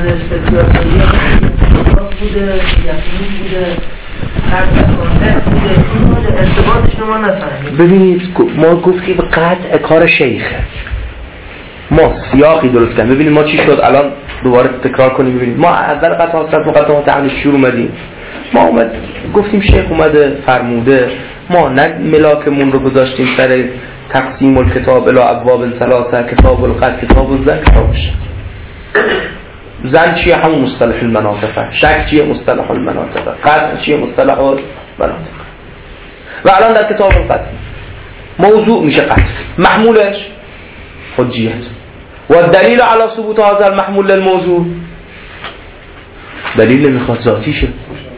بسیار سریع بوده، یقین بوده، ارتباطش ما نفهمید. ببینید ما گفتیم قطع کار شیخه، ما سیاقی درست کنیم. ببینید ما چی شد، الان دوباره تکرار کنیم. ببینید ما اول قطع حاصلت مقدمات اهل شور اومدیم، ما گفتیم شیخ اومده فرموده، ما نه ملاکمون رو گذاشتیم سر تقسیم الکتاب الی ابواب ثلاثه، کتاب القدر، کتاب الزن، کتاب الشک. زن چیه؟ همون مصطلح المناطقه. شک چیه؟ مصطلح المناطقه. قدر چیه؟ مصطلح المناطقه. و الان در کتاب القدر موضوع میشه قدر، محمولش حجیت و دلیل علی ثبوت هذا المحمول للموضوع، دلیل میخواد ذاتیشه.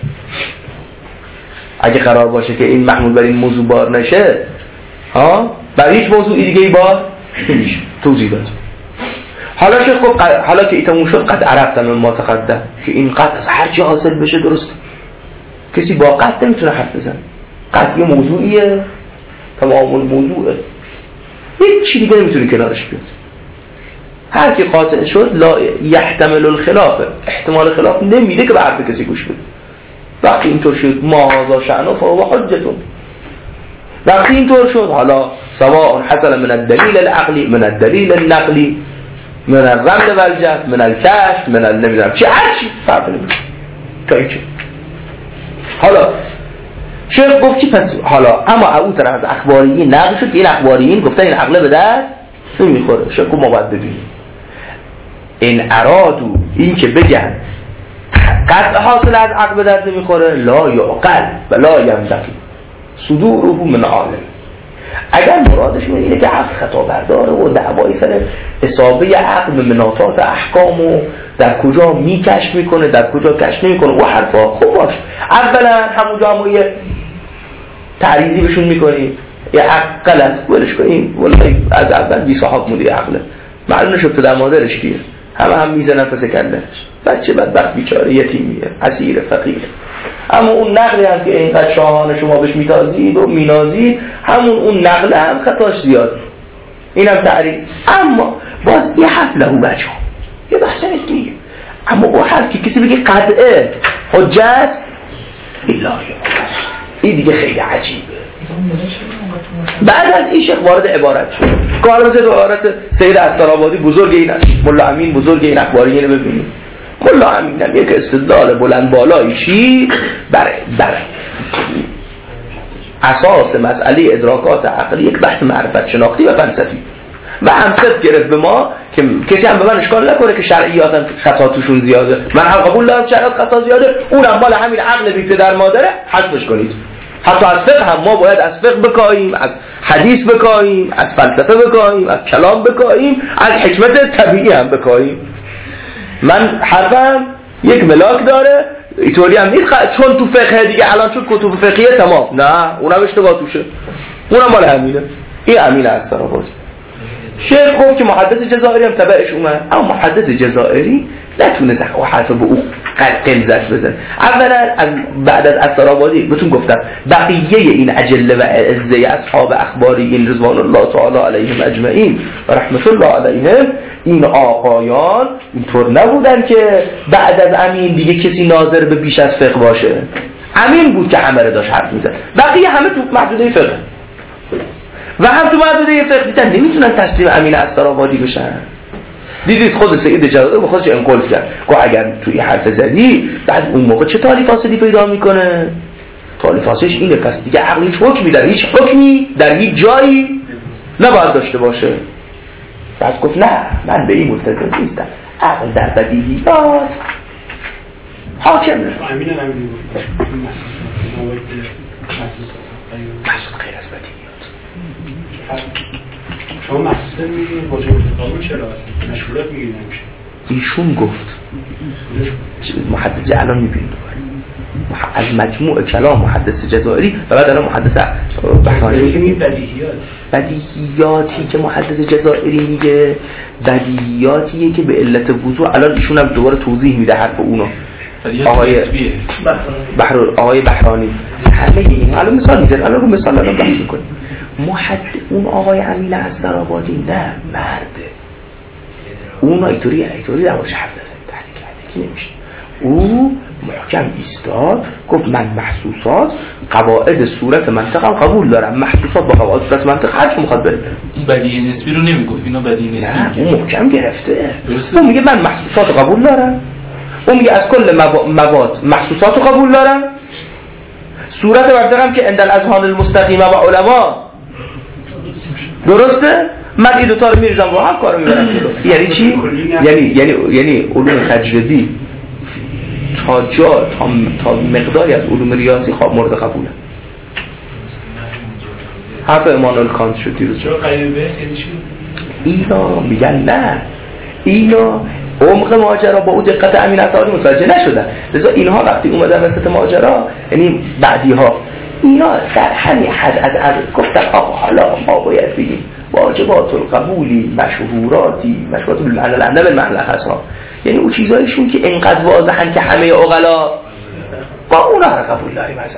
اگه قرار باشه که این محمول بر این موضوع بار نشه، بر هیچ موضوعی دیگه ای بار نمیشه. توضیح داد. حالا که خب حالا که ایتمون شد قد عرفتن ما تقدم که این قد از هر چی حاصل بشه درست. کسی با قد نمیتونه حرف بزنه. قد یه موضوعیه، تمام الموضوعه، هیچ چی دیگه نمیتونه کنارش بیاد. هر کی قاطع شد لا یحتمل الخلاف، احتمال خلاف نمیده که به حرف کسی گوش بده. وقتی اینطور شد ما هذا شأنه فهو حجتون. وقتی اینطور شد حالا سواء حصل من الدلیل العقلی، من الدلیل النقلی، من الرمل والجهل، من الکشف، من نمیدونم چی، هر چی فرق نمیکنه تا اینجا. حالا شیخ گفت چی پس حالا اما او طرف از اخباریین نقل شد که این اخباریین گفتن این عقل به دست نمیخوره. شیخ گفت ما باید ببینیم این ارادو این که بگن قطع حاصل از عقل به دست نمیخوره لا یعقل و لا ینتقی صدوره من عالم. اگر مرادشون اینه که عقل خطا برداره و دعوای سر اصابه عقل به مناطات احکام و در کجا میکشف میکنه در کجا کشف نمیکنه و حرفا، خوب باش اولا همونجا هم یه تعریضی بهشون میکنیم یه عقل غلط ولش کنیم، والله از اول بی صاحب مولی عقله، معلوم نشد تو در مادرش کیه، هم میزنن پس کلش، بچه بدبخت بیچاره یتیمیه اسیر فقیره. اما اون نقلی هم که اینقدر شاهانه شما بهش میتازید و مینازید، همون اون نقل هم خطاش زیاد، این هم تعریف. اما باز یه حرف لهو بچه یه بحث نیست، اما اون حرف که کسی بگه قطعه حجت الهی، این دیگه خیلی عجیبه. بعد از این شیخ وارد عبارت شد. کار مثل عبارت سید استرابادی بزرگ این است، ملا امین بزرگ این اخباری اینو ببینید. ملا امین هم یک استدلال بلند بالایی چی بر اساس مسئله ادراکات عقلی یک بحث معرفت شناختی و فلسفی و همسط گرفت به ما که کسی هم به من اشکال نکنه که شرعیات هم خطا توشون زیاده، من هم قبول دارم شرعیات خطا زیاده، اونم مال همین عقل بی پدر مادره، حذفش کنید. حتی از فقه هم ما باید از فقه بکاییم، از حدیث بکاییم، از فلسفه بکاییم، از کلام بکاییم، از حکمت طبیعی هم بکاییم. من حرفم یک ملاک داره اینطوری هم نیست چون تو فقه دیگه الان چون کتب فقهیه تمام، نه اونم اشتباه توشه، اونم مال همینه. این امین است را بود. شیخ گفت که محدث جزائری هم تبعش اومد، اما محدث جزائری نتونه و حرف به او قلزت بزن. اولا بعد از استرابادی بهتون گفتم بقیه این اجله و عزه اصحاب اخباریین رضوان الله تعالی علیهم اجمعین و رحمت الله علیهم، این آقایان اینطور نبودن که بعد از امین دیگه کسی ناظر به بیش از فقه باشه. امین بود که همه رو داشت حرف میزد، بقیه همه تو محدوده فقه و هم تو محدوده فقه دیدن نمیتونن تسلیم امین استرابادی بشن. دیدید خود سید جزائری به خودش انقل کرد، گفت اگر توی حرف زدی بعد اون موقع چه تالی فاسدی پیدا میکنه؟ تالی فاسدش اینه، پس دیگه عقل هیچ حکمی در هیچ حکمی در هیچ جایی نباید داشته باشه. بعد گفت نه من به این ملتزم نیستم، عقل در بدیهیات حاکم نه. امین امین محسوس غیر از بدیهیات. شما محسوس میگید واجب قانون چرا هست؟ مشهورات میگید نمیشه. ایشون گفت محدث الان میبینید از مجموع کلام محدث جزائری و بعد الان محدث بحرانی میگیم بدیهیاتی که محدث جزائری میگه بدیهیاتیه که به علت وضوح الان ایشون هم دوباره توضیح میده حرف اونو آقای بحرانی همه این الان مثال میزن، الان مثال الان بحث میکنیم. اون آقای امین استرابادی نه مرده، اون ایتوری نباشه حرف نزن تحریک کرده نمیشه. او محکم ایستاد گفت من محسوسات قواعد صورت منطقم قبول دارم، محسوسات با قواعد صورت منطق هر چی میخواد بره. این بدیهی نسبی رو نمیگفت، اینا بدیهی نسبی نه اون محکم گرفته. اون میگه من محسوسات قبول دارم، اون میگه از کل مواد محسوسات رو قبول دارم، صورت منطقم که عند الاذهان المستقیمه و علما درسته، من این دوتا رو میریزم با هم کارو میبرم جلو. یعنی چی؟ یعنی علوم تجربی تا مقداری از علوم ریاضی خواب مورد قبوله. حرف امانوئل کانت شد دیروز. چرا قریب به یعنی چی؟ اینا میگن نه، اینا عمق ماجرا با اون دقت امین عطاری متوجه نشدن، لذا اینها وقتی اومدن وسط ماجرا، یعنی بعدی ها اینا در همین حد از گفتن آقا حالا ما باید بگیم واجبات القبولی مشهورات بالمعنى العام بالمعنى الخاص، یعنی اون چیزایشون که انقدر واضحن که همه عقلا با اونا رو قبول داریم. از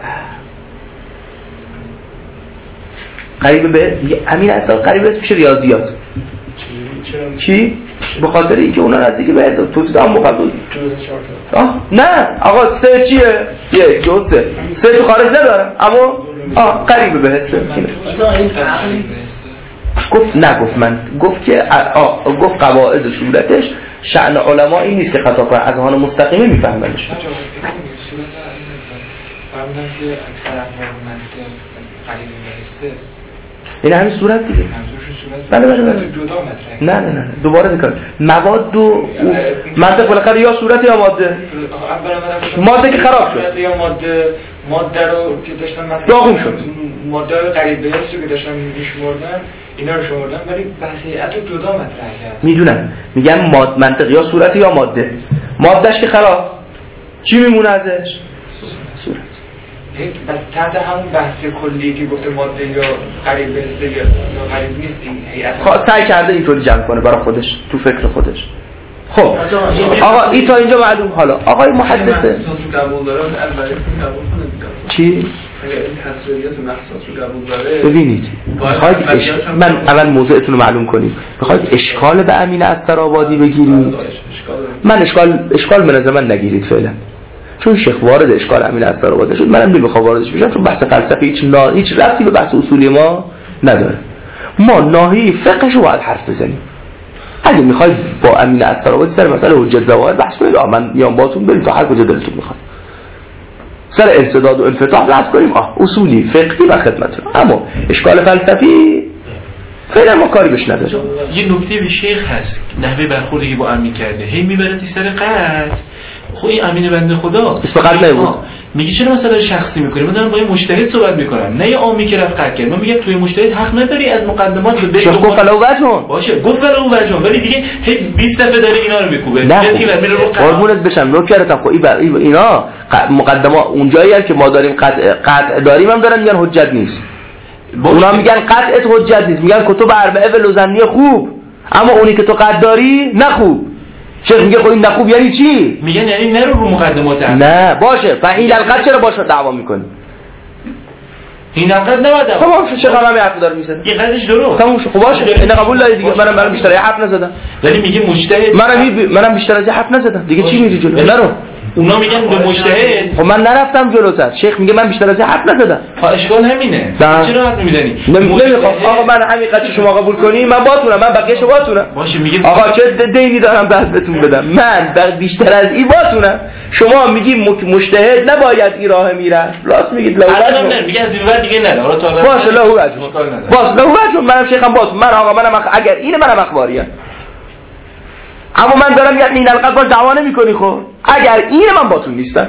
قریب به امین عطاری قریب به ریاضیات. چی؟ به خاطر اینکه اونا نزدیک به توسط هم مقبول. نه آقا سه چیه؟ یک جزء سه تو خارج ندارم اما قریب به حسه. گفت نگفت من گفت که گفت قواعد صورتش شأن علما این نیست که خطا کنه، اذهان مستقیمه میفهمنش. این همین صورت دیگه. بله نه دوباره ذکر مواد و منطق بالاخره یا صورت یا ماده. ماده که خراب شد یا ماده رو که داشتن داغون شد، ماده قریب به هست رو که داشتن میشمردن اینا رو شمردن ولی بحثیت رو جدا مطرح کرد. میدونم میگن منطق یا صورت یا ماده. مادهش که خراب چی میمونه ازش؟ صورت. بس تحت همون بحث کلی که گفته ماده یا قریب به هست یا قریب نیست این هیئت سعی کرده اینطوری جمع کنه برای خودش تو فکر خودش. خب آقا این تا اینجا معلوم. حالا آقای محدثه چی؟ ببینید من اول موضوعتون رو معلوم کنیم. بخواید اشکال به امین عطارآبادی بگیرید، من اشکال به نظر من نگیرید فعلا، چون شیخ وارد اشکال امین عطارآبادی شد، منم نمیخوام واردش بشم چون بحث فلسفی هیچ ربطی به بحث اصولی ما نداره. ما ناحیه فقهش رو باید حرف بزنیم. اگه میخواید با امین عطارآبادی سر مسئله حجت زوائد بحث کنید، من میام باهاتون بریم تا هر کجا دلتون میخواد. سر انسداد و انفتاح بحث کنیم، اصولی فقهی و خدمتتون. اما اشکال فلسفی فعلا ما کاری بهش نداریم. یه نکته به شیخ هست، نحوه برخوردی که با امین کرده، هی میبرد سر قطع. خب این امین بنده خدا اسم قطع نبود، میگه چرا مثلا شخصی میکنی؟ من دارم با یه مجتهد صحبت میکنم، نه یه عامی که رفت قطع کرد. من میگم توی مجتهد حق نداری از مقدمات به شیخ گفت ولو وجهون باشه، گفت ولو وجهون، ولی دیگه هی 20 دفعه داره اینا رو میکوبه. قربونت بشم نوکرتم. خب اینا مقدمات اونجایی که ما داریم قطع داریم هم دارن میگن حجت نیست. اونا میگن قطعت حجت نیست، میگن کتب اربعه و لوزنی خوب، اما اونی که تو قطع داری نه خوب. شیخ میگه خب این نه خوب یعنی چی؟ میگن یعنی نرو رو مقدمات نه باشه. فعیل القطع چرا باشه دعوا میکنی؟ این نقد نباید تمام شد. چه خبر حرف داره میزنه؟ این قضیهش درست تمام شد. خب باشه اینا قبول داری دیگه. منم بیشتر حرف نزدم، ولی میگه مجتهد. منم بیشتر از حرف نزدم دیگه. چی میگی جلو؟ نرو. اونا میگن به مجتهد. خب من نرفتم جلوتر. شیخ میگه من بیشتر از حرف نزدم. اشکال همینه. چرا حرف نمیزنی؟ نمیخوام آقا من حقیقتش شما قبول کنی من باهاتونم، من بقیه‌شو باهاتونم. باشه میگه آقا چه دینی دارم بهتون بدم؟ من بیشتر از این باهاتونم. شما میگی مجتهد نباید این راه میره، راست میگید. لا نه میگه از این بعد دیگه نه. حالا تا باشه لا وجه منم شیخم باهاتون. من آقا منم اگر اینه منم اخباریم، اما من دارم میگم این القضا باش دعوا نمی‌کنی. خب اگر اینه من باهاتون نیستم.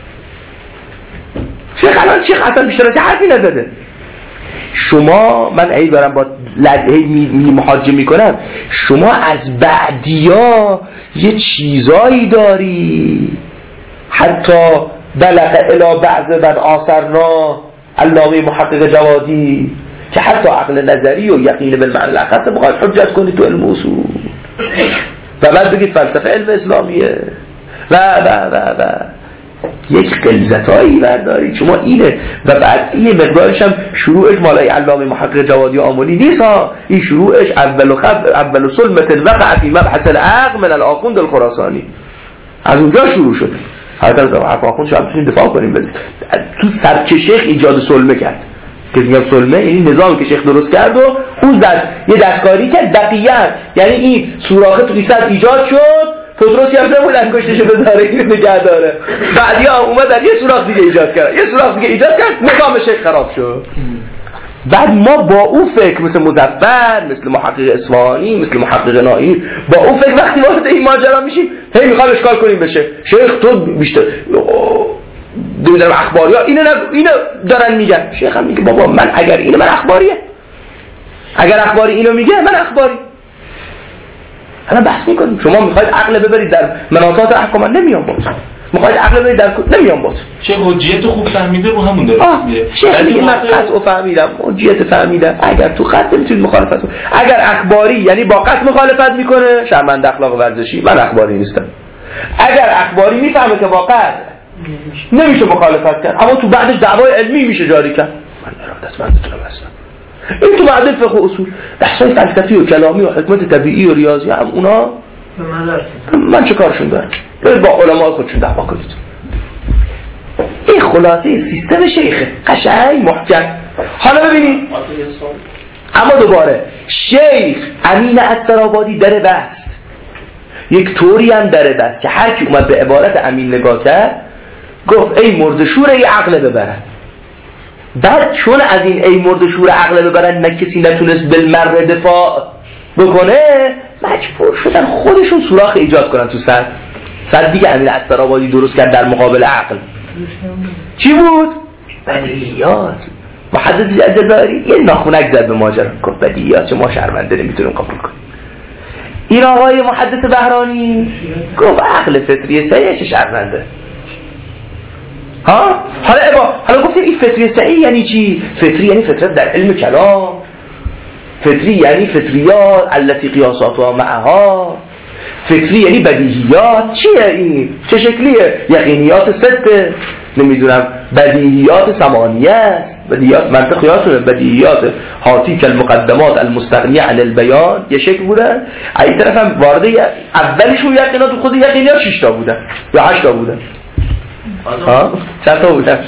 شیخ الان شیخ اصلا بیشتر از حرفی نزده. شما من ای دارم با لدهی می محاجه میکنم، شما از بعدیا یه چیزایی داری حتی بلغ الی بعض من آثرنا علامه محقق جوادی که حتی عقل نظری و یقین بالمعنی الاخص بخواد حجت کنی تو علم اصول و بعد بگید فلسفه علم اسلامیه و یک قلزتایی برداری شما اینه. و بعد این مقدارش هم شروعش مالای علامه محقق جوادی آملی نیست ها، این شروعش اول سلمة وقع فی مبحث العقل من الاخوند الخراسانی. از اونجا شروع شد. حتی از آخوند شما بتونید دفاع کنیم بزید. تو سبک شیخ ایجاد سلمه کرد که میگم سلمه یعنی نظامی که شیخ درست کرد و اون یه دستکاری کرد دقیقاً، یعنی این سوراخ توی صد ایجاد شد، پتروس هم نمون انگشتشو بذاره اینو نگه داره، بعدیا اومدن یه سوراخ دیگه ایجاد کرد، یه سوراخ دیگه ایجاد کرد، نظام شیخ خراب شد. بعد ما با اون فکر مثل مظفر، مثل محقق اصفهانی، مثل محقق نایی، با اون فکر وقتی وارد این ماجرا میشیم هی میخوام اشکال کنیم بشه شیخ تو بیشتر نمیدونم اخباری ها اینو دارن میگن. شیخ هم میگه بابا من اگر اینو من اخباریه، اگر اخباری اینو میگه من اخباری. الان بحث میکنیم شما میخواید عقل ببرید در مناطات احکام، من نمیام باز. میخواید عقل ببرید در نمیام باز. چه حجیت خوب فهمیده رو همون داره میگه. شیخ میگه من قطع فهمیدم، حجیت فهمیدم. اگر تو خط نمیتونید مخالفت کنید. اگر اخباری یعنی با قطع مخالفت میکنه شرمند اخلاق ورزشی، من اخباری نیستم. اگر اخباری میفهمه که با قطع نمیشه مخالفت کرد اما تو بعدش دعوای علمی میشه جاری کرد، من ارادتمندتونم هستم. این تو بعد فقه و اصول بحثای فلسفی و کلامی و حکمت طبیعی و ریاضی هم اونا من چه کارشون دارم؟ برید با علماء خودشون دعوا کنید. این خلاصه سیستم شیخه، قشنگ محکم. حالا ببینید اما دوباره شیخ امین عطارآبادی در بحث یک طوری هم در بحث که هر کی اومد به عبارت امین نگاه کرد گفت ای مرد شور ای عقل ببرن. بعد چون از این ای مرد شور عقل ببرن نه کسی نتونست بالمر دفاع بکنه، مجبور شدن خودشون سوراخ ایجاد کنن تو صد دیگه امین عطارآبادی درست کرد در مقابل عقل. چی بود؟ بدیهیات. محدث الجزائری یه ناخونک زد به ماجرا، گفت بدیهیات چه ما شرمنده نمیتونیم قبول کنیم. این آقای محدث بهرانی گفت عقل فطری صحیح چه شرمنده. ها حالا گفتیم این فطری صحیح یعنی چی؟ فطری یعنی فطرت در علم کلام، فطری یعنی فطریات التي قیاساتها معها، فطری یعنی بدیهیات. چیه این؟ چه شکلیه؟ یقینیات سته، نمیدونم بدیهیات ثمانیه است، بدیهیات منطق یادتونه، بدیهیات حاتی که المقدمات المستغنیه عن البیان یه شکل بودن، این طرف هم وارد اولشون یقینات خود یقینیات 6 تا بودن یا 8 تا بودن. ها چند تا بودن؟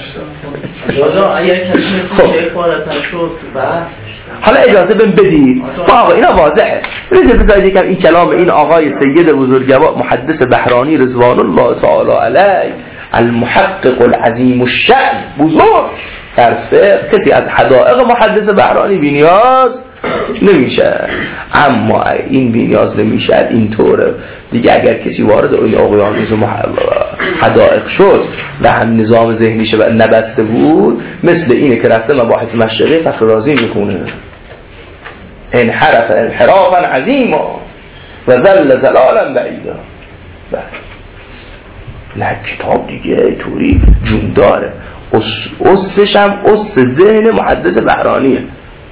حالا اجازه بدید آقا اینا واضحه. بذارید یکم این کلام این آقای سید بزرگوار محدث بهرانی رضوان الله تعالی علیه المحقق العظیم الشأن بزرگ در فقه، کسی از حدائق محدث بهرانی بی‌نیاز نمیشه، اما این بی‌نیاز نمیشه اینطوره دیگه. اگر کسی وارد این اقیانوس حدائق شد و هم نظام ذهنیش نبسته بود، مثل اینه که رفته مباحث مشرقی فخر رازی میخونه انحرف انحرافا عظیما و ذل ذلالا بعیدا. نه کتاب دیگه طوری جون داره، اسش هم اس ذهن محدث بهرانیه.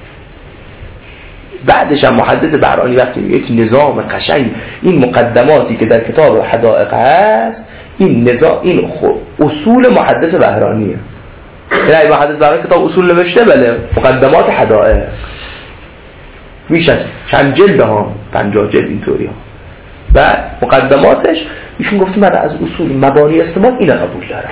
بعدش هم محدث بهرانی وقتی یک نظام قشنگ، این مقدماتی که در کتاب حدائق هست این نظام این اصول محدث بهرانیه. یعنی محدث بهرانی کتاب اصول نوشته، بله مقدمات حدائق میشه چند جلد ها، 50 جلد اینطوری ها. و مقدماتش ایشون گفته من از اصول مبانی استنباط اینا قبول دارم.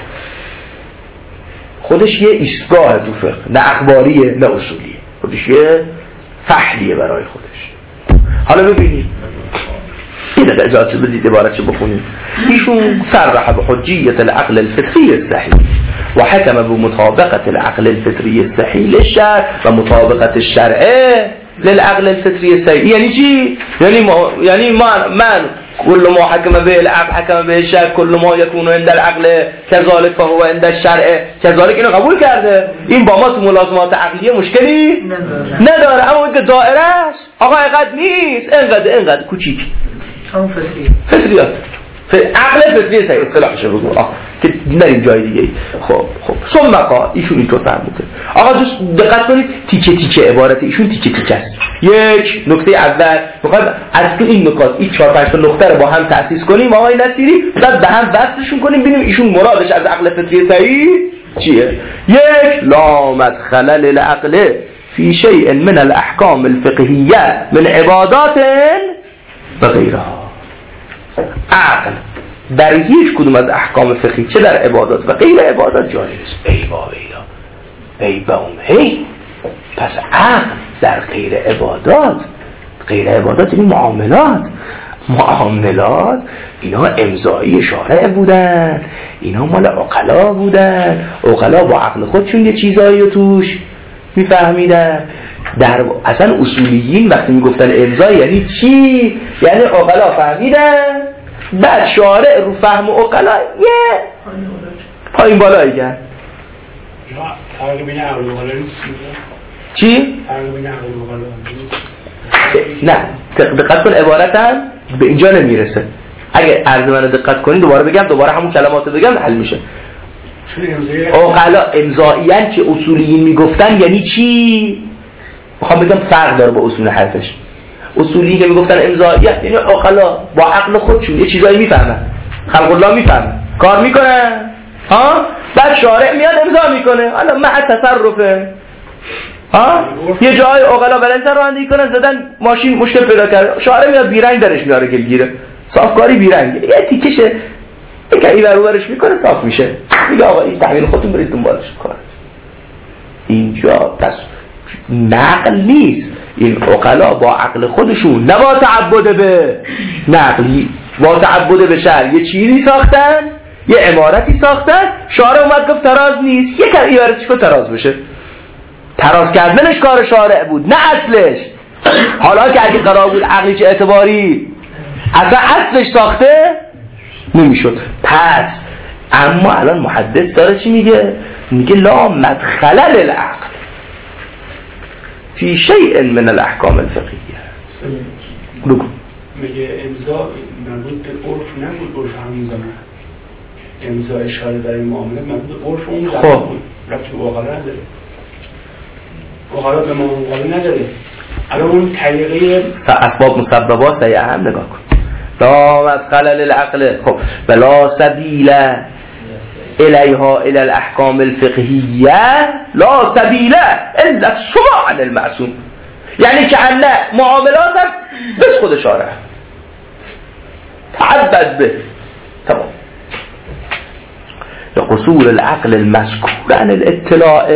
خودش یه ایستگاه تو فقه، نه اخباریه نه اصولیه، خودش یه فحلیه برای خودش. حالا ببینید این اجازه بدید عبارتشو بخونید. ایشون صرح بحجیت العقل الفطری الصحیح و حکم بمطابقت العقل الفطری الصحیح للشرع و مطابقت الشرع للعقل الفطری الصحیح. یعنی چی؟ یعنی من كل ما حكم به العقل حكم به الشرع، كل ما يكون عند العقل كذلك فهو عند الشرع كذلك. اینو قبول کرده. این با ما تو ملازمات عقلیه مشکلی نداره، اما اینکه دائرهش آقا اینقدر نیست، اینقدر کوچیک، همون فطریات عقل فطری صحیح اصطلاحش رو بگو که نریم جای دیگه. خب ثم قال ایشون اینطور فهمیده. آقا دوست دقت کنید، تیکه تیکه عبارت ایشون تیکه تیکه است. یک نکته اول میخواد از تو این نکات این 4-5 تا نقطه رو با هم تأسیس کنیم آقای نصیری، بعد به هم وصلشون کنیم ببینیم ایشون مرادش از عقل فطری صحیح چیه. یک لا مدخل للعقل فی شیء من الاحکام الفقهیه من عبادات و غیرها. عقل در هیچ کدوم از احکام فقهی چه در عبادات و غیر عبادات جاری نیست. ای با هی پس عقل در غیر عبادات یعنی معاملات اینا امضایی شارع بودن، اینا مال عقلا بودن، عقلا با عقل خودشون یه چیزایی رو توش میفهمیدن. در اصلا اصولیین وقتی میگفتن امضا یعنی چی؟ یعنی عقلا فهمیدن، بعد شارع رو فهم عقلا یه پایین بالایی کرد. فرق بین عقل و عقلا چی؟ فرق بین عقل و عقلا نه دقت کن عبارتم به اینجا نمیرسه. اگه عرض من رو دقت کنید دوباره همون کلمات بگم حل میشه. عقلا امضائیان که اصولیین میگفتن یعنی چی؟ میخوام بگم فرق داره با اصول حرفش. اصولی که میگفتن امضائیت یعنی عقلا با عقل خودشون یه چیزایی میفهمن، خلق الله میفهمن، کار میکنن، بعد شارع میاد امضا میکنه. حالا مع تصرفه یه جای عقلا بلنسر رانندگی کنن زدن ماشین مشکل پیدا کرد، شارع میاد بیرنگ درش میاره گلگیره، صافکاری بیرنگ یه تیکشه یکی اینور اونورش میکنه صاف میشه. میگه آقا این تحویل خودتون برید دنبالش کار. اینجا پس نقل نیست، این عقلا با عقل خودشون نه با تعبد به نقلی، با تعبد به شرع یه چیزی ساختن، یه عمارتی ساختن، شارع اومد گفت تراز نیست، یک عبارتش که تراز بشه. تراز کردنش کار شارع بود نه اصلش. حالا که اگه قرار بود عقلی چه اعتباری اصلا اصلش ساخته نمیشد. پس اما الان محدث داره چی میگه؟ میگه لا مدخل للعقل فی شیء من الاحکام الفقهیه. بگو. میگه امضا مربوط به عرف نبود، عرف همون زمان امضا اشاره برای معامله مربوط به عرف اون زمان بود، ربطی به عقلا نداره. عقلا به معامله نداره. الان اون طریقه اسباب مسببات ای اهم نگاه کن. لا مدخل للعقل. خب ولا سبیل الیها الی الاحکام الفقهیه لا سبیل الا السماع عن المعصوم. یعنی که ان معاملات بس خود شارع تعبد به تمام. قصور العقل المذکور عن الاطلاع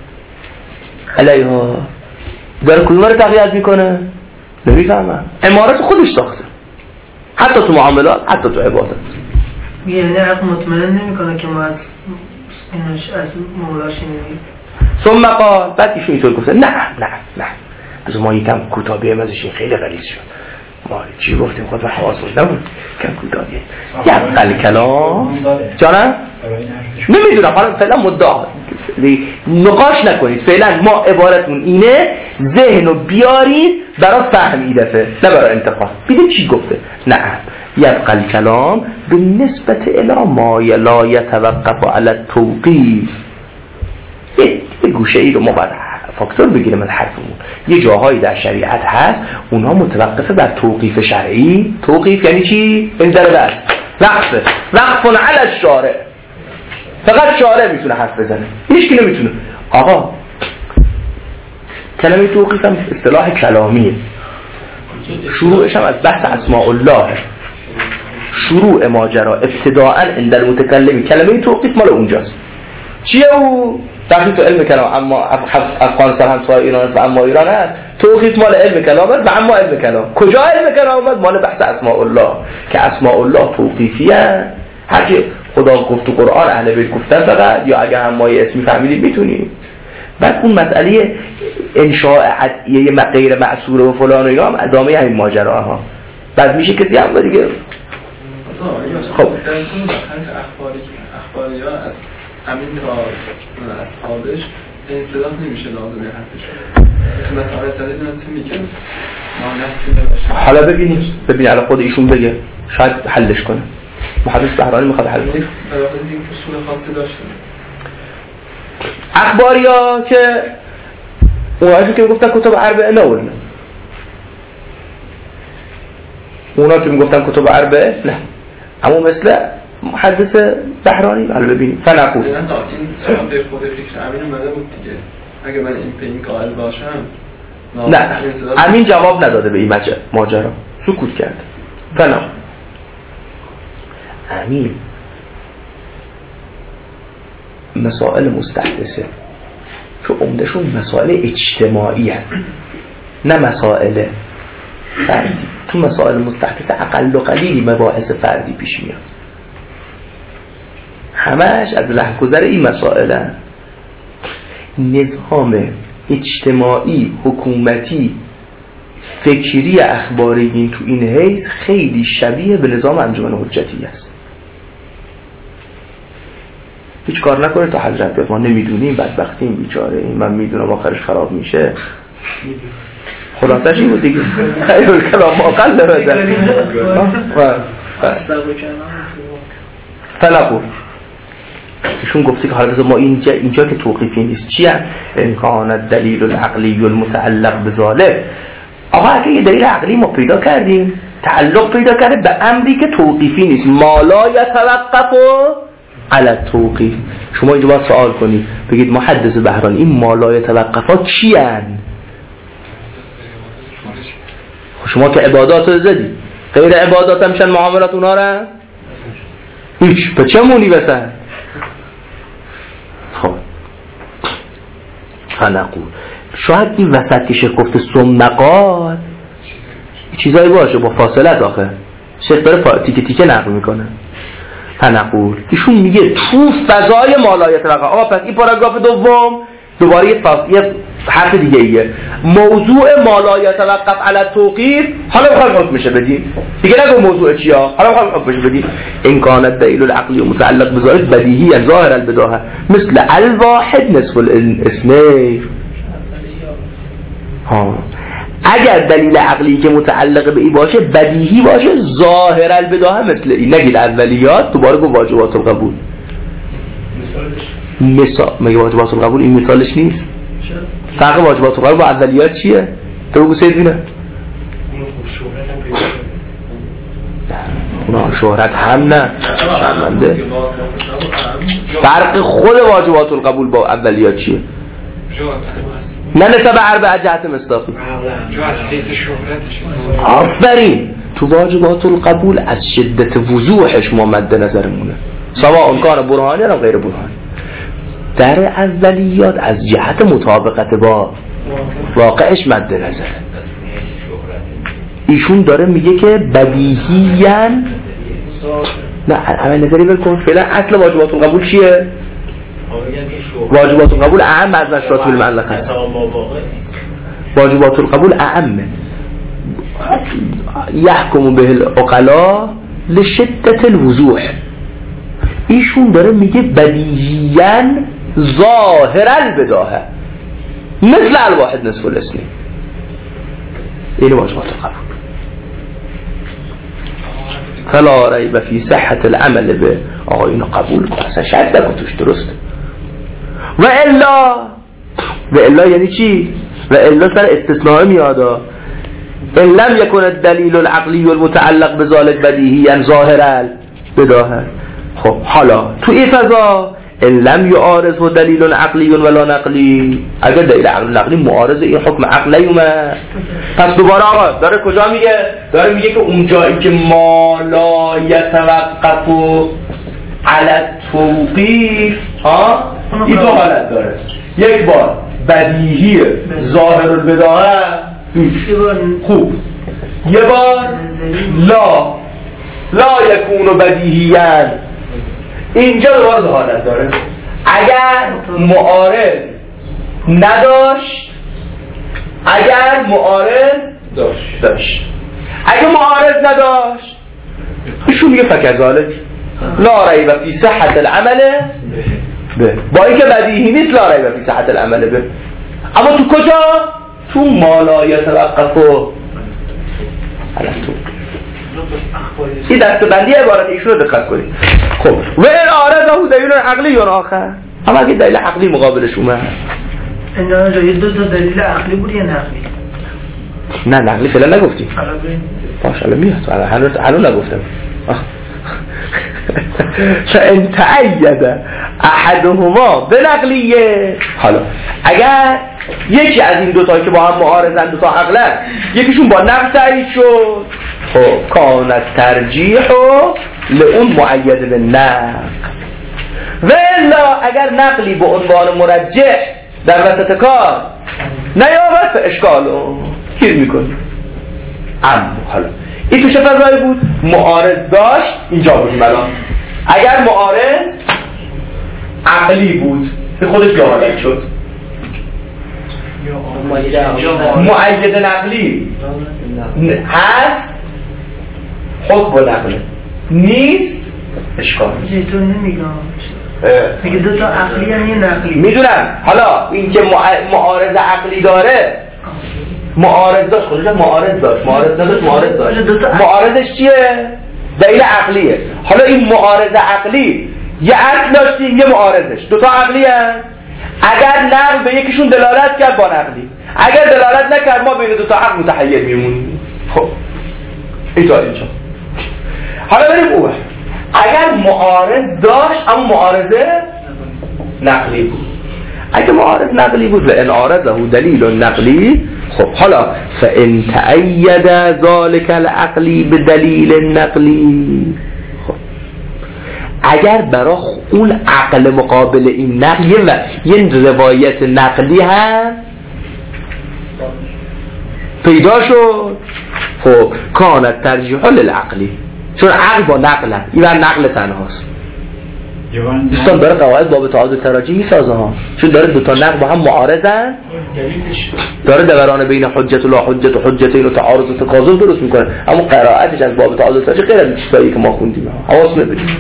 علیها در کدوم رو تقویت میکنه؟ نمیفهمم. عمارت خودش ساخته حتی تو معاملات حتی تو عبادت. یعنی عقل مطمئن نمیکنه که ما از اینش از مولاش نمیگیم. ثم قال بعد ایشون اینطور گفته نه از ما یکم کوتاه بیایم ازش، این خیلی غلیظ شد. ما چی گفتیم خود من حواس نبود کم کوتاه بیایم یقل کلام جانم نمیدونم. حالا فعلا مدعا نقاش نکنید، فعلا ما عبارتون اینه ذهن رو بیارید برای فهم این دفعه نه برای انتقاد. بیدیم چی گفته؟ نه یقل کلام به نسبت الی ما لا یتوقف علی التوقیف. یه گوشه ای رو ما باید فاکتور بگیریم از حرفمون. یه جاهایی در شریعت هست اونها متوقفه بر توقیف شرعی. توقیف یعنی چی؟ این در دست وقف علی الشارع. فقط شارع میتونه حرف بزنه، هیچ کی نمیتونه. آقا کلمه توقیف هم اصطلاح کلامیه، شروعش هم از بحث اسماء الله. شروع ماجرا ابتداءً عند المتکلم کلمه توقیف مال اونجاست. چیه او؟ وقتی تو علم کلام اما افغانستان هم سوای ایران است و اما ایران هست، توقیف مال علم کلام است و اما علم کلام. کجا علم کلام است؟ مال بحث اسماء الله که اسماء الله توقیفیه. هرچی خدا گفت تو قرآن اهل بیت گفتن فقط، یا اگه هم مایه اسمی فهمیدید میتونید. بعد اون مسئله انشاء عدیه غیر معصوره و فلان و اینا هم ادامه همین ماجرا ها. بعد میشه که دیگه هم دیگه خب در اون اخباری ها از همین را از خودش اصطلاح نمیشه لازمه حرفش. مثلا سرید نمیشه میگه حالا ببینید الان خود ایشون بگه شاید حلش کنه. محدث بهرانی میخواد حل کنه. اصول خاصی داشته. اخباریا که اونایی که میگفتن کتب اربعه نه اونا که میگفتن کتب اربعه نه، اما مثل محدث بهرانی حالا ببینیم فنقول این سوال به خود فکر امین اومده بود دیگه. اگه من این قائل باشم نه امین جواب نداده به این ماجرا، سکوت کرد. فنقول امین مسائل مستحدثه که عمدشون مسائل اجتماعی هست نه مسائل فردی. تو مسائل مستحدثه اقل و قلیلی مباحث فردی پیش میاد، همش از رهگذر این مسائل هست. نظام اجتماعی حکومتی فکری اخباری دین تو این حیث خیلی شبیه به نظام انجمن حجتی است. هیچ کار نکنه تا حضرت بیاد، ما نمیدونیم، بدبختیم، بیچاره، این من میدونم آخرش خراب میشه. خلاصش این بود دیگه، خیلی کلام اقل بده فلقو ایشون گفته که حالا ما اینجا که توقیفی نیست چیه؟ امکان دلیل العقلی المتعلق بذالک. آقا اگه یه دلیل عقلی ما پیدا کردیم تعلق پیدا کرده به امری که توقیفی نیست، ما لا یتوقف علی التوقیف. شما اینجا باید سوال کنید بگید محدث بهرانی این ما لا یتوقفا کی هستند؟ شما که عبادات رو زدی، غیر عبادات هم میشن معاملات اونا را هیچ، به چه مونی بسن؟ خب فنقول شاید این وسط که شیخ گفته سمقات چیزایی باشه با فاصلت، آخه شیخ داره تیکه تیکه نقل میکنه. فنقول ایشون میگه تو فضای مالایت وقع. آقا پس این پاراگراف دوم دوباره یه حرف دیگه ایه، موضوع مالایت توقف علی التوقیف. حالا میخوام حکم بشه بدیم دیگه، نگو موضوع چیه، حالا میخوام حکم بشه بدیم. ان کان الدلیل العقلی متعلق بذالک بدیهی ظاهر البداهه مثل الواحد نصف الاثنين. اگر دلیل عقلی که متعلق به این باشه بدیهی باشه ظاهر البداهه مثل این. نگید اولیات، دوباره گفت واجبات القبول. مثال مگه واجبات القبول این مثالش نیست؟ فرق واجبات القبول با اولیات چیه؟ تو بگو سید بینه. اونا شهرت هم نه شرمنده. فرق خود واجبات القبول با اولیات چیه؟ نه نسبت به اربع جهت مصداقی. آفرین. تو واجبات القبول از شدت وضوحش ما مد نظرمونه، سواء کان برهانی یا غیر برهانی. در اولیات از جهت مطابقت با واقعش مد نظر. ایشون داره میگه که بدیهیاً نه عمل نظری بکن. فعلا اصل واجبات القبول چیه؟ واجبات القبول اعم از نشرات المعلقه است. واجبات القبول اعم یحکم به العقلاء لشدت الوضوح. ایشون داره میگه بدیهیاً ظاهر البداهه مثل الواحد نصف الاثنين. این واجبات القبول. فلا ریب فی صحت العمل به آقایون قبول کن، اصلا شک نکن توش درسته. و الا یعنی چی؟ و الا سر استثناء میادا. ان لم يكن الدلیل العقلی المتعلق بذلك بدیهیا ظاهر البداهه. خب حالا تو این فضا ان لم يعارض و دلیل عقلی ولا نقلی، اگر دلیل عقلی معارض این حکم عقلی اومد، پس دوباره آقا داره کجا میگه؟ داره میگه که اون جایی که ما لا یتوقف علی التوقیف این دو حالت داره. یک بار بدیهی ظاهر البداهه خوب، یه بار لا یکون بدیهیاً. اینجا دوباره دو حالت داره. اگر معارض نداشت، اگر معارض داشت. اگر معارض نداشت ایشون میگه فکذالک لا ریب فی صحت العمل به، با اینکه بدیهی نیست لا ریب فی صحت العمل به. اما تو کجا؟ تو ما لا یتوقف علی التوقیف. این دستبندی عبارت ایشون رو دقت کنید. خب و این عارضه دلیل عقلی یا آخر، اما اگه دلیل عقلی مقابلش اومد، اینا دو تا دلیل عقلی بود یا نقلی؟ نه نقلی فعلا نگفتیم. باشه الان میاد، هنوز نگفتم. فان تعید احدهما بنقلیه. حالا اگر یکی از این دوتا که با هم معارضن، دوتا عقلن، یکیشون با نقل تایید شد، خب کان الترجیح لأون معید به نقل. و الا اگر نقلی به عنوان مرجح در وسط کار نیامد به اشکالو گیر میکنی. اما حالا این تو چه فضایی بود؟ معارض داشت اینجا بودیم الان. اگر معارض عقلی بود به خودش جاهالت شد. معید نقلی هست حکم و نقله نیست اشکال. تو نمیگم میگه دو تا عقلی یعنی نقلی. میدونم. حالا این که معارض عقلی داره معارض داشت خودش معارض داشت معارضش چیه؟ دلیل عقلیه. حالا این معارض عقلی یه عقل داشتیم یه معارضش دوتا عقلی هست. اگر نقل به یکیشون دلالت کرد با نقلی، اگر دلالت نکرد ما بین دوتا عقل متحیر میمونیم. خب اینطور اینجا. حالا بریم اوه. اگر معارض داشت اما معارضه نقلی بود. اگه معارض نقلی بود و ان عارضه دلیل نقلی، خب حالا فان تأید ذلك العقلی بدلیل نقلی، خب اگر برای اون عقل مقابل این نقل یه روایت نقلی هم پیدا شد، خب کانت ترجیح للعقلی، چون عقل با نقل هم این نقل تنهاست. دوستان داره قواعد باب تعارض تراجیح میسازه ها، چون داره دوتا نقل با هم معارضن، داره دوران بین حجت و لا حجت و حجتین و تعارض و تکاذب درست میکنه. اما قرائتش از باب تعارض تراجیح غیر از چیزایی که ما خوندیم. حواس بدید.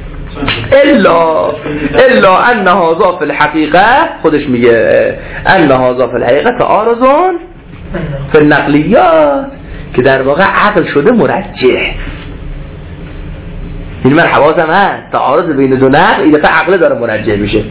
الا ان هذا فی الحقیقه، خودش میگه ان هذا فی الحقیقه تعارضون فی النقلیات، که در واقع عقل شده مرجح. این من حواسم هست تعارض بین دو نقل این دفعه عقل داره مرجح میشه.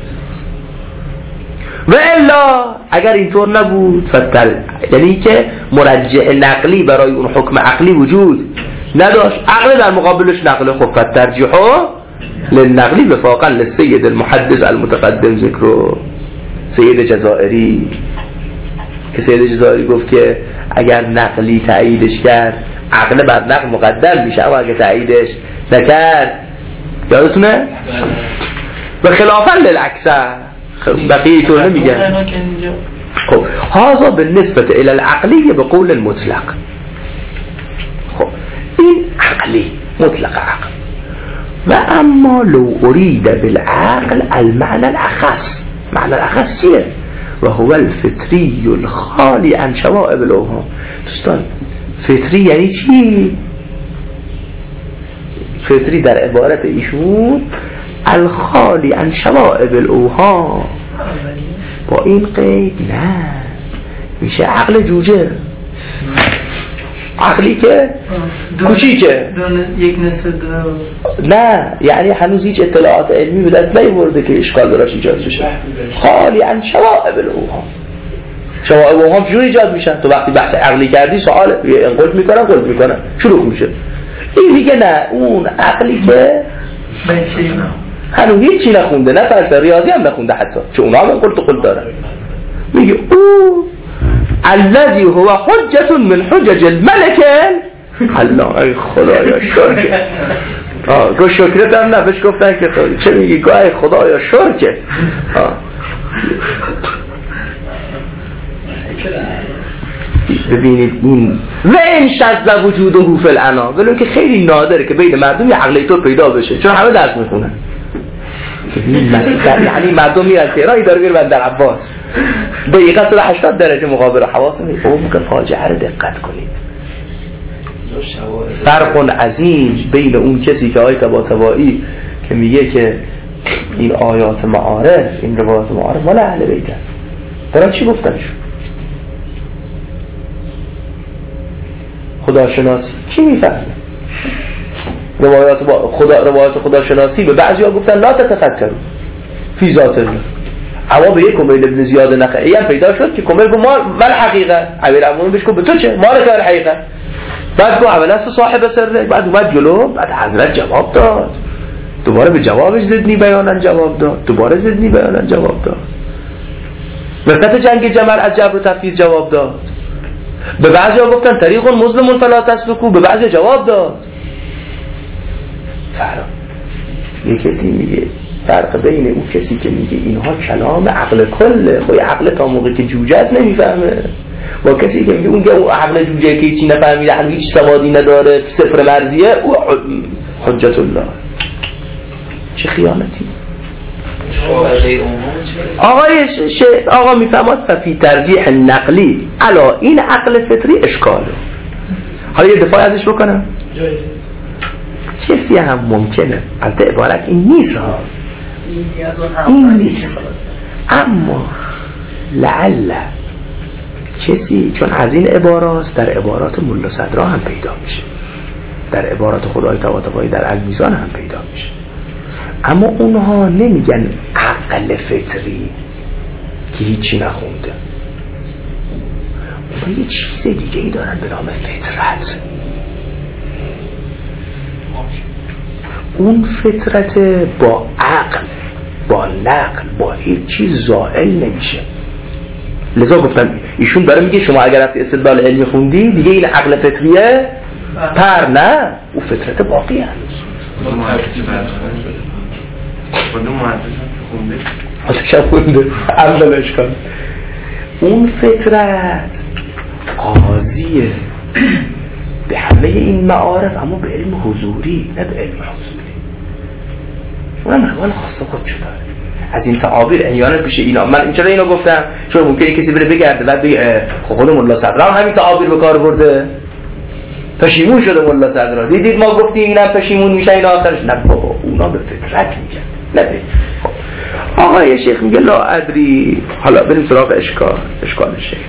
و الا اگر اینطور نبود یعنی که مرجح نقلی برای اون حکم عقلی وجود نداشت، عقل در مقابلش نقل، خب فترجحه للنقلی وفاقا للسید المحدث المتقدم ذکر سید جزائری، که سید جزائری گفت که اگر نقلی تاییدش کرد عقل بر نقل مقدم میشه، اما اگر تاییدش نکرد یادتونه؟ و خلافا للعکسه بقیه طور نمیگن. خب هذا بالنسبه الى العقلی بقول مطلق. خب این عقلی مطلق عقل. و اما لو اريد بالعقل المعنى الاخص، معنى الاخص چیه؟ و هو الفطری الخالی عن شوائب الاوهام. دوستان فطری یعنی چی؟ فطری در عبارت ایشون الخالی عن شوائب الاوهام، با این قید نه میشه عقل جوجه، عقلی که کوچیکه یک نصف نه، یعنی هنوز هیچ اطلاعات علمی به دست نیاورده که اشکال دراش ایجاد بشه. خالی عن شوائب الاوهام. شوائب الاوهام چجوری ایجاد میشن؟ تو وقتی بحث عقلی کردی سوال قلت میکنم شروع میشه. این دیگه نه، اون عقلی که هنوز هیچی نخونده، نه فلسفه ریاضی هم نخونده حتی، چون اونا هم قلت دارن، میگه او الذي هو حجة من حجج الملك الله. ای خدایا شکر. گو شکرت هم نفش گفتن که چه میگی؟ گو ای خدایا شکر. ببینید این و این شذ وجوده فی العنا، ولو که خیلی نادره که بین مردم یه عقل تو پیدا بشه، چون همه درس میخونن. یعنی مردم میرن تهران داره میره بندر عباس دقیقه 180 درجه مقابل حواس میگه او که فاجعه رو دقت کنید. فرق عظیم بین اون کسی که آیه طباطبایی که میگه که این آیات معارف، این روایات معارف مال اهل بیت است، دارن چی گفتنشون؟ خداشناسی کی میفهمه؟ روایات خداشناسی به بعضیا گفتن لا تتفکروا فی ذات الله، اما به یک کمیل ابن زیاد نخعی هم پیدا شد که کمیل گفت ما الحقیقه، امیر المومنین بهش گفت به تو چه؟ ما لک الحقیقه. بعد گفت اول است صاحب سره، بعد اومد جلو، بعد حضرت جواب داد، دوباره به جوابش زدنی بیانن جواب داد، دوباره زدنی بیانن جواب داد، وسط جنگ جمل از جبر و تفیض جواب داد. به بعضیا گفتن طریق مظلم فلا تسلکو، به بعضی جواب داد. فرق. یه کسی میگه فرق بین اون کسی که میگه اینها کلام عقل کله، خب عقل تا موقع که جوجت نمیفهمه، با کسی که میگه اون عقل جوجه که هیچی نفهمیده، هیچ سوادی نداره، صفر مرزیه، او حجت الله. چه خیانتی. آقا میفهمد ففی ترجیح نقلی علا این عقل فطری اشکاله. حالا یه دفاع ازش بکنم. کسی هم ممکنه، البته عبارت این نیست ها، این نیست، اما لعل کسی چون از این عبارات در عبارات ملا صدرا هم پیدا میشه، در عبارات خدای طباطبایی در المیزان هم پیدا میشه، اما اونها نمیگن عقل فطری که هیچی نخونده، اونها یه چیز دیگه ای دارن به نام فطرت. اون فطرت با عقل، با نقل، با هیچ چیز زائل نمیشه. لذا گفتم ایشون داره میگه شما اگر رفتی استدلال علمی خوندی دیگه این عقل فطریه پر نه، اون فطرت باقی هست. خونده اول اشکال اون فطرت قاضیه به همه این معارف، اما به علم حضوری نه به علم حضوری. اونم روان خاصه خود شده از این تعابیر احیانا پیش اینا. من چرا اینو گفتم؟ چون ممکنه کسی بره بگرده بعد بگه خود ملا صدرا همین تعابیر به کار برده، پشیمون شده ملا صدرا، دیدید ما گفتیم اینا پشیمون میشن اینا آخرش. نه بابا اونا به فطرت میگن. نه آقای شیخ میگه لا ادری. حالا بریم سراغ اشکال شیخ.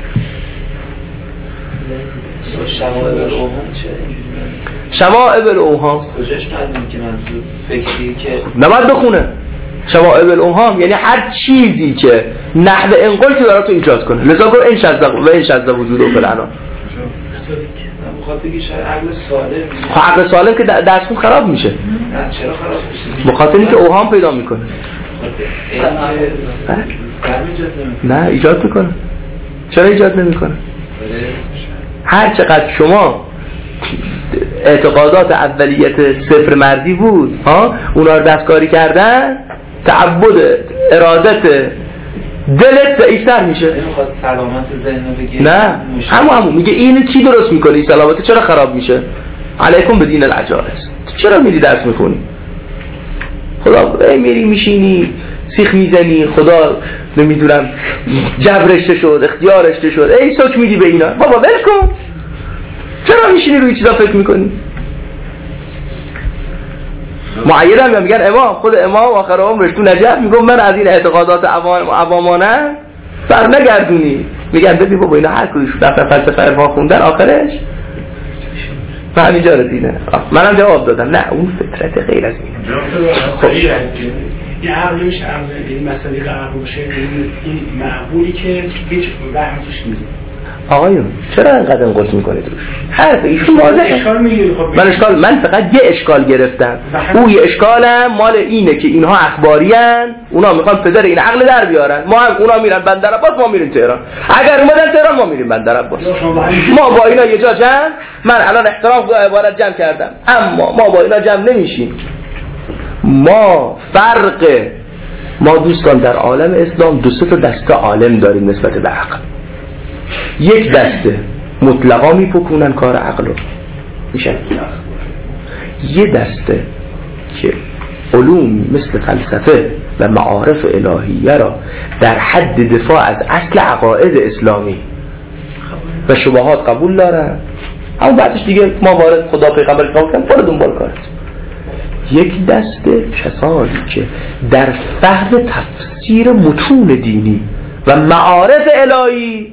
شمائب الاوهام کجاش معلومه که منظور فکری که نباید بخونه؟ شمائب الاوهام یعنی هر چیزی که نحو انقل که داره تو ایجاد کنه. لذا گفت این شذ وجود و فلعنا. مخاطب بگی شاید عقل سالم. عقل سالم که درسون خراب میشه. نه چرا خراب میشه؟ مخاطبی که اوهام پیدا میکنه. نه ایجاد میکنه. چرا ایجاد نمیکنه؟ هر چقدر شما اعتقادات اولیت صفر مردی بود اونا رو دستکاری کردن، تعبد ارادت دلت ضعیف‌تر میشه. نمیخواد سلامت ذهن بگیره. نه همون میگه این چی درست میکنی؟ سلامت چرا خراب میشه؟ علیکم بدین العجائز. چرا میری درس میکنی؟ خدا میری میشینی سیخ میزنی، خدا نمیدونم جبرشته شد اختیارشته شد، ای سوچ میدی به اینا. بابا ول کن، چرا میشینی روی چیزا فکر میکنی؟ معید هم میگن امام، خود امام آخر عمرش تو نجف میگم من از این اعتقادات عوامانه سر نگردونی. میگن ببین بابا اینا هر کدومش رفتن فلسفه عرفان خوندن آخرش من همینجا رسیدن. منم جواب دادم نه اون فطرت غیر از اینه. خب این عقل میشه، عقل این مسئله که عقل باشه این معقولی که هیچ وهم توش نیست. آقایون چرا انقدر انقلت میکنید روش؟ حرف ایشون واضحه. من فقط یه اشکال گرفتم. اون یه اشکالم مال اینه که اینها اخباریان، اونا میخوان پدر این عقل در بیارن. ما هم اونا میرن بندرعباس، ما میریم تهران. اگر اومدن تهران ما میریم بندرعباس. ما با اینا یه جا جمع، من الان احترام به عبارت جمع کردم، اما ما با اینا جمع نمیشیم. ما دوستان در عالم اسلام دو سه تا دسته عالم داریم نسبت به عقل. یک دسته مطلقا میپکونن کار عقل رو میشن، یه دسته که علوم مثل فلسفه و معارف الهیه را در حد دفاع از اصل عقاید اسلامی و شبهات قبول دارن، اما بعدش دیگه ما وارد خدا پیغمبر کردن برو دنبال کارت. یک دسته کسانی که در فهم تفسیر متون دینی و معارف الهی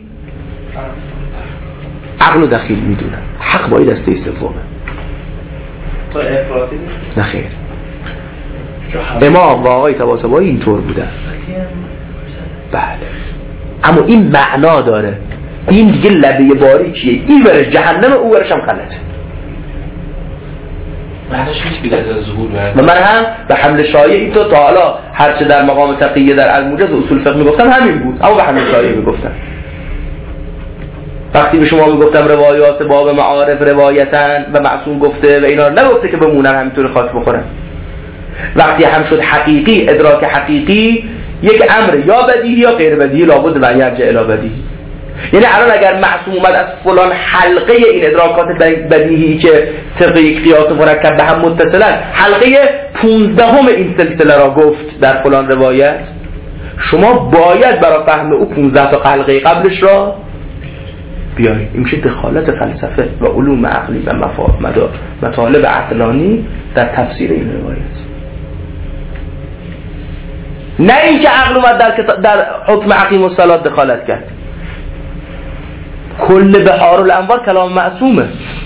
عقل و دخیل میدونن. حق با این دسته سومه. تو افراطی نه خیر. امام و آقای طباطبایی اینطور بودن. بله. اما این معنا داره. این دیگه لبه باریکیه. این ورش جهنم، او ورش هم خلته. معنیش نیست بیاد از ظهور و من هم به حمل شایع این تا حالا هرچه در مقام تقیه در الموجز و اصول فقه میگفتم همین بود، اما به حمل شایع میگفتم. وقتی به شما میگفتم روایات باب معارف روایتن و معصوم گفته و اینا نگفته که بمونن همینطور خاک بخورن. وقتی هم شد حقیقی، ادراک حقیقی یک امر یا بدیهی یا غیر بدیهی لابد من یرجع الی بدیهی. یعنی الان اگر معصوم اومد از فلان حلقه این ادراکات بدیهی که طبق یک قیاس مرکب به هم متصلن حلقه 15 این سلسله را گفت در فلان روایت، شما باید برای فهم او 15 تا حلقه قبلش را بیارید. این میشه دخالت فلسفه و علوم عقلی و مطالب عقلانی در تفسیر این روایت. نه اینکه عقل اومد در حکم عقیم الصلات دخالت کرد. کل بحار الانوار کلام معصومه.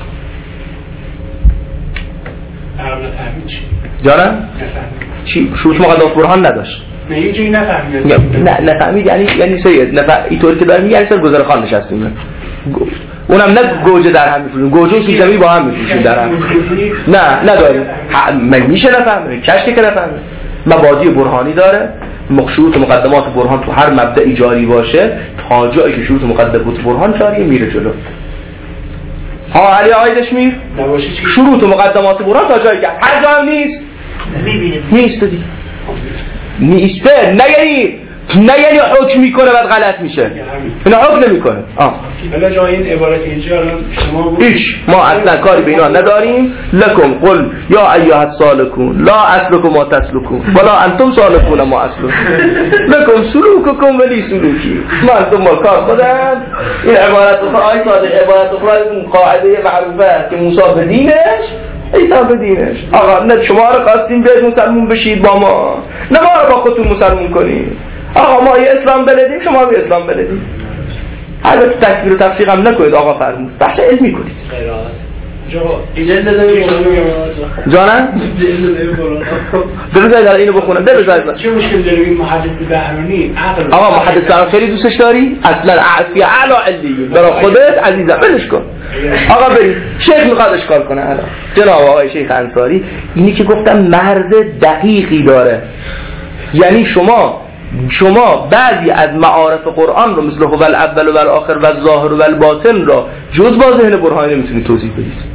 جانم؟ چی؟ شروط مقدمات برهان نداشت. نه یه جایی نفهمید. نه نفهمید یعنی سید اینطور که داریم یعنی سر گذرخان نشستیم. اونم نه گوجه در هم میفروشیم، گوجه و سوسمی با هم میفروشیم در هم. نه نداریم. میشه نفهمید. کشکی که نفهمید. مبادی برهانی داره. شروط مقدمات برهان تو هر مبدأی جاری باشه تا جایی که شروط مقدمات برهان جاری میره جلو. ها علی آیدش میر؟ شروط مقدمات برهان تا جایی که هر جا هم نیست نیست دیگه. نیسته نه یعنی حکم میکنه بعد غلط میشه. اینا حکم نمیکنه. حالا جای این عبارت اینجا شما هیچ ما اصلا کاری به اینا نداریم. لکم قل یا ایها السالکون لا اسلکم ما تسلکون ولا انتم سالکون ما اسلک لکم سلوککم ولی سلوکی. من دنبال کار خودم. این عبارت آیه صادق عبارت اخرى قاعده معروفه که موسی به دینش عیسی به دینش. آقا نه شما رو خواستیم بیاید مسلمون بشید با ما، نه ما رو با خودتون مسلمون کنید. آقا ما یه اسلام بلدیم شما به اسلام بلدیم. البته تکفیر و تفسیق هم نکنید آقا فرمود. بحث علمی کنید. جانم؟ بذار اینو بخونم. بذار چه مشکل داره این محدث بهرانی؟ آقا محدث بهرانی خیلی دوستش داری؟ اصلا فی اعلی علیه برای خودت عزیزم ولش کن. آقا بریم. شیخ میخواد اشکال کنه الان. جناب آقای شیخ انصاری اینی که گفتم مرز دقیقی داره. یعنی شما بعضی از معارف قرآن رو مثل هو الاول و الاخر و الظاهر و الباطن را جز با ذهن برهانی نمیتونید توضیح بدید.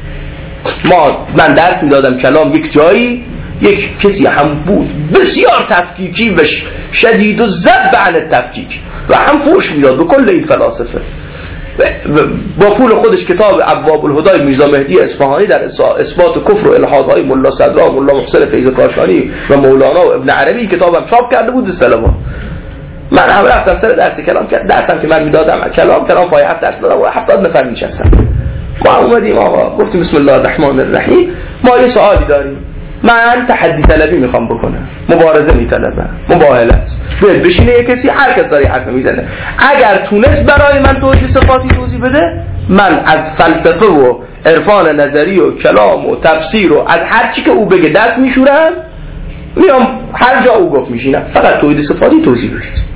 من درس میدادم کلام یک جایی یک کسی هم بود بسیار تفکیکی و شدید و ضد عن التفکیک و هم فوش میداد به کل این فلاسفه. با پول خودش کتاب ابواب الهدی میرزا مهدی اصفهانی در اثبات کفر و الحادهای ملا صدرا و ملا محسن فیض کاشانی و مولانا و ابن عربی کتابم چاپ کرده بود السلام. من هم رفتم سر درس کلام درسم که من میدادم کلام پای 7 درس دادم و 70 نفر نشستم. ما اومدیم آقا گفتیم بسم الله الرحمن الرحیم ما یه سوالی داریم. من تحدی طلبی میخوام بکنم، مبارزه میطلبم، مباهله است. بیاد بشینه یه کسی هر کس داره حرف میزنه. اگر تونست برای من توضیح صفاتی توضیح بده، من از فلسفه و عرفان نظری و کلام و تفسیر و از هر چی که او بگه دست میشورم، میام هر جا او گفت میشینم. فقط توضیح صفاتی توضیح بدید.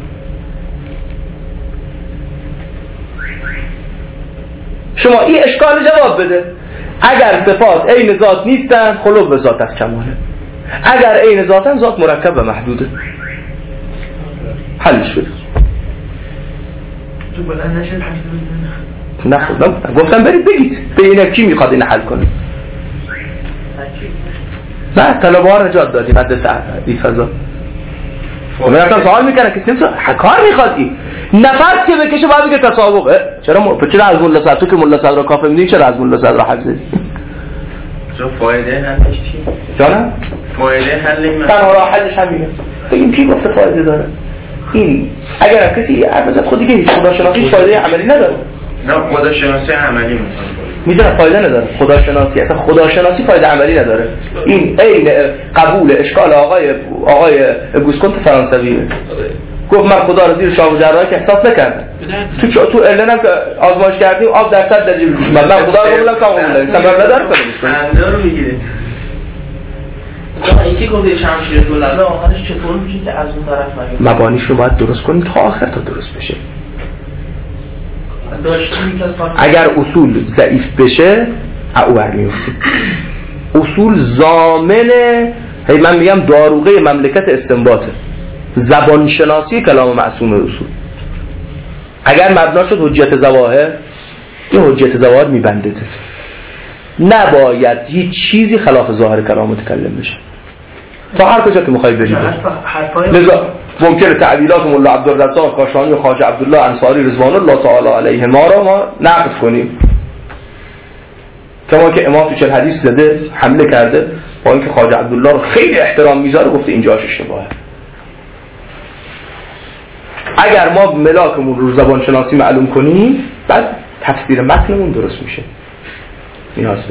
شما این اشکال جواب بده. اگر صفات عین ذات نیستن خلو به ذات از کماله. اگر عین ذاتن ذات مرکب و محدوده. حل شد. تو بلند نشد نه گفتم برید بگید ببینم کی میخواد این حل کنه. نه طلبه ها نجات دادیم حد این فضا. من اصلا سوال میکنه که سمسا کار میخواد این نفس که بکشه باید بگه تسابقه. چرا از ملا صدر تو که ملا صدر را کافه میدونی چرا از ملا صدر را حل زدی؟ چرا فایده حلش چی؟ جانم؟ فایده حل این تنها راه حلش همینه. بگیم کی گفته فایده داره؟ این اگر کسی عرضت خودی که هیچ خداشناسی فایده عملی نداره. نه خداشناسی عملی میدونم فایده نداره. خداشناسی اصلا خداشناسی فایده عملی نداره. این عین قبول اشکال آقای گوسکنت فرانسویه. گفت من خدا رو زیر شاه و جراحی که احساس نکردم. تو ارلنم که آزمایش کردیم آب در 100 درجه میشه. من خدا رو قبولم کامل دارم. سبب نداره خنده رو میگیره. اینکه گفته شمشیر طلبه آخرش چطور میشه که از اون طرف نگه؟ مبانیش رو باید درست کنیم تا آخر تا درست بشه. اگر اصول ضعیف بشه اول میفتیم. اصول ضامن من میگم داروغه مملکت استنباطه. زبان شناسی کلام معصوم اصول اگر مبنا شد حجت ظواهر این حجت ظواهر میبنده. نباید هیچ چیزی خلاف ظاهر کلام متکلم بشه. تا هر کجا که میخوای برید. لذا ممکنه تعبیرات مولا عبدالرزاق کاشانی و خواجه عبدالله انصاری رضوان الله تعالی علیه ما را ما نقد کنیم، کما که امام تو چه حدیث زده حمله کرده با اینکه خواجه عبدالله رو خیلی احترام میذاره، گفته اینجاش اشتباهه. اگر ما ملاکمون رو زبان شناسی معلوم کنیم بعد تفسیر متنمون درست میشه. این هست.